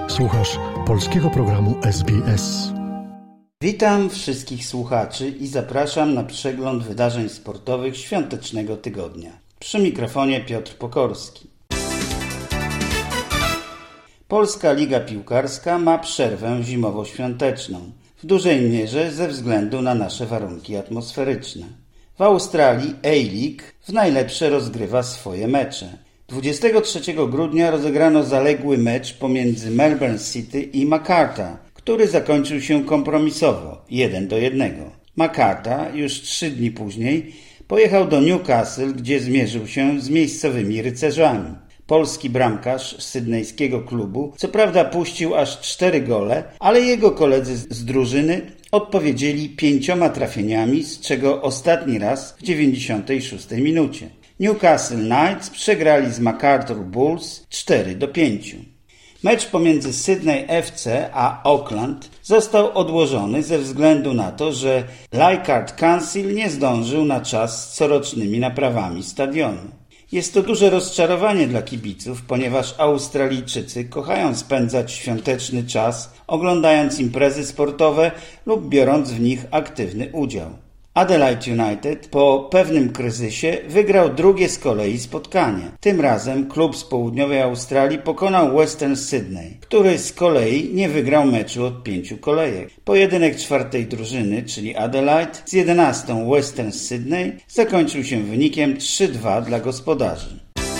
Słuchasz polskiego programu SBS. Witam wszystkich słuchaczy i zapraszam na przegląd wydarzeń sportowych świątecznego tygodnia. Przy mikrofonie Piotr Pokorski. Polska Liga Piłkarska ma przerwę zimowo-świąteczną, w dużej mierze ze względu na nasze warunki atmosferyczne. W Australii A-League w najlepsze rozgrywa swoje mecze. 23 grudnia rozegrano zaległy mecz pomiędzy Melbourne City i Macarthur, który zakończył się kompromisowo 1-1. Macarthur już 3 dni później pojechał do Newcastle, gdzie zmierzył się z miejscowymi rycerzami. Polski bramkarz sydnejskiego klubu co prawda puścił aż 4 gole, ale jego koledzy z drużyny odpowiedzieli 5 trafieniami, z czego ostatni raz w 96 minucie. Newcastle Knights przegrali z Macarthur Bulls 4-5. Mecz pomiędzy Sydney FC a Auckland został odłożony ze względu na to, że Leichhardt Council nie zdążył na czas z corocznymi naprawami stadionu. Jest to duże rozczarowanie dla kibiców, ponieważ Australijczycy kochają spędzać świąteczny czas oglądając imprezy sportowe lub biorąc w nich aktywny udział. Adelaide United po pewnym kryzysie wygrał drugie z kolei spotkanie. Tym razem klub z południowej Australii pokonał Western Sydney, który z kolei nie wygrał meczu od 5 kolejek. Pojedynek czwartej drużyny, czyli Adelaide, z 11 Western Sydney zakończył się wynikiem 3-2 dla gospodarzy.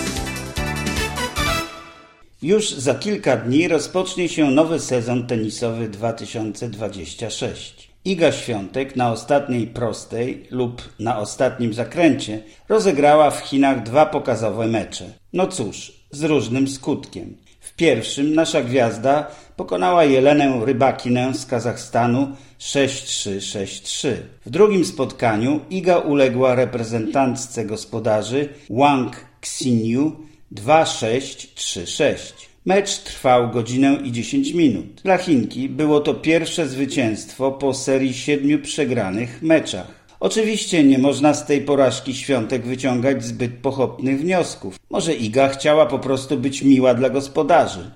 Już za kilka dni rozpocznie się nowy sezon tenisowy 2026. Iga Świątek na ostatniej prostej lub na ostatnim zakręcie rozegrała w Chinach 2 pokazowe mecze. No cóż, z różnym skutkiem. W pierwszym nasza gwiazda pokonała Jelenę Rybakinę z Kazachstanu 6-3, 6-3. W drugim spotkaniu Iga uległa reprezentantce gospodarzy Wang Xinyu 2-6, 3-6. Mecz trwał godzinę i 10 minut. Dla Chinki było to pierwsze zwycięstwo po serii 7 przegranych meczach. Oczywiście nie można z tej porażki Świątek wyciągać zbyt pochopnych wniosków. Może Iga chciała po prostu być miła dla gospodarzy.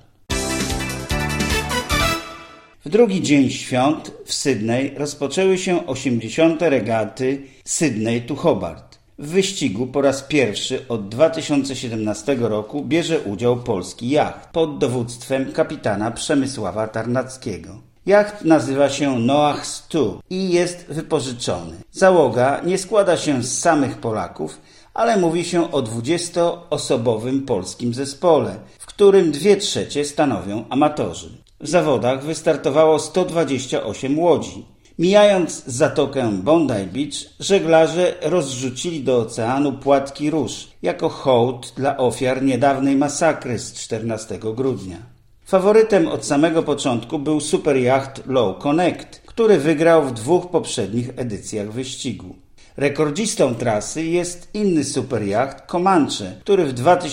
W drugi dzień świąt w Sydney rozpoczęły się 80. regaty Sydney to Hobart. W wyścigu po raz pierwszy od 2017 roku bierze udział polski jacht pod dowództwem kapitana Przemysława Tarnackiego. Jacht nazywa się Noah Stu i jest wypożyczony. Załoga nie składa się z samych Polaków, ale mówi się o 20-osobowym polskim zespole, w którym 2/3 stanowią amatorzy. W zawodach wystartowało 128 łodzi. Mijając zatokę Bondi Beach, żeglarze rozrzucili do oceanu płatki róż jako hołd dla ofiar niedawnej masakry z 14 grudnia. Faworytem od samego początku był superjacht Low Connect, który wygrał w 2 poprzednich edycjach wyścigu. Rekordzistą trasy jest inny superjacht Comanche, który w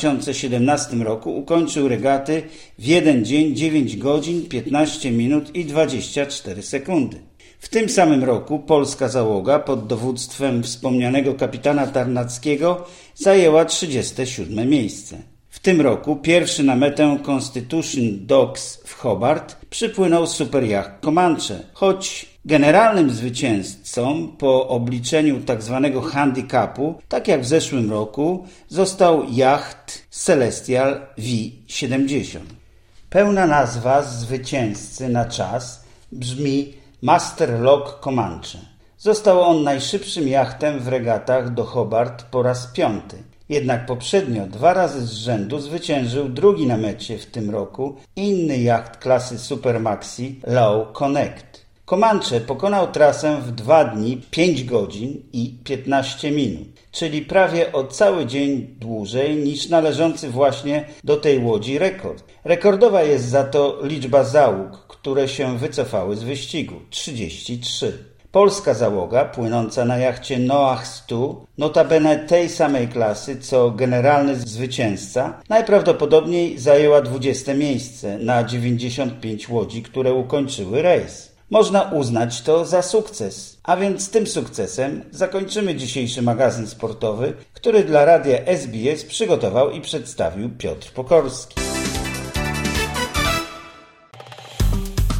2017 roku ukończył regaty w 1 dzień, 9 godzin, 15 minut i 24 sekundy. W tym samym roku polska załoga pod dowództwem wspomnianego kapitana Tarnackiego zajęła 37 miejsce. W tym roku pierwszy na metę Constitution Docks w Hobart przypłynął superjacht Comanche, choć generalnym zwycięzcą po obliczeniu tzw. handicapu, tak jak w zeszłym roku, został jacht Celestial V70. Pełna nazwa zwycięzcy na czas brzmi Master Lock Comanche. Został on najszybszym jachtem w regatach do Hobart po raz 5. Jednak poprzednio 2 razy z rzędu zwyciężył drugi na mecie w tym roku inny jacht klasy Super Maxi Low Connect. Comanche pokonał trasę w 2 dni, 5 godzin i 15 minut, czyli prawie o cały dzień dłużej niż należący właśnie do tej łodzi rekord. Rekordowa jest za to liczba załóg, które się wycofały z wyścigu – 33. Polska załoga płynąca na jachcie Noah Stu, notabene tej samej klasy co generalny zwycięzca, najprawdopodobniej zajęła 20 miejsce na 95 łodzi, które ukończyły rejs. Można uznać to za sukces, a więc tym sukcesem zakończymy dzisiejszy magazyn sportowy, który dla radia SBS przygotował i przedstawił Piotr Pokorski.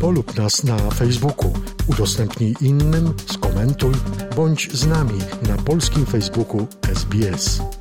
Polub nas na Facebooku, udostępnij innym, skomentuj, bądź z nami na polskim Facebooku SBS.